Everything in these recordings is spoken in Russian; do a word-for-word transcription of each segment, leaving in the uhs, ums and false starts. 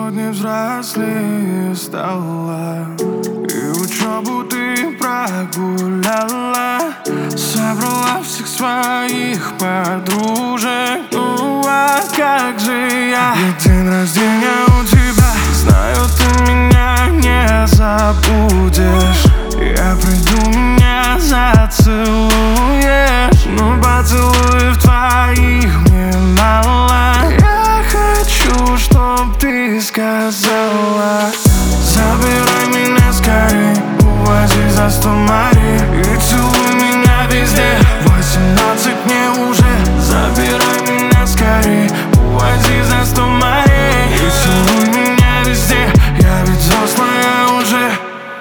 сегодня взрослее стала, и учебу ты прогуляла. Собрала всех своих подружек. Ну а как же я? Ведь день рождения у тебя. Знаю, ты меня не забудешь. Я приду, меня зацелуешь. Но поцелуев твоих мне мало. Я хочу, чтоб ты сказала: забирай меня скорей, увози за сто морей и целуй меня везде. Восемнадцать мне уже, забирай меня скорей, увози за сто морей и целуй меня везде. Я ведь взрослая уже.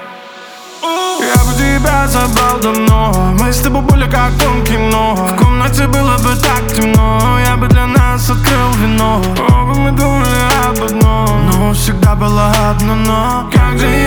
Я бы тебя забрал давно, мы с тобой были как в том кино. В комнате было бы так темно, я бы для нас открыл вино. Оба мы думали об одном, но всегда было одно но. Как же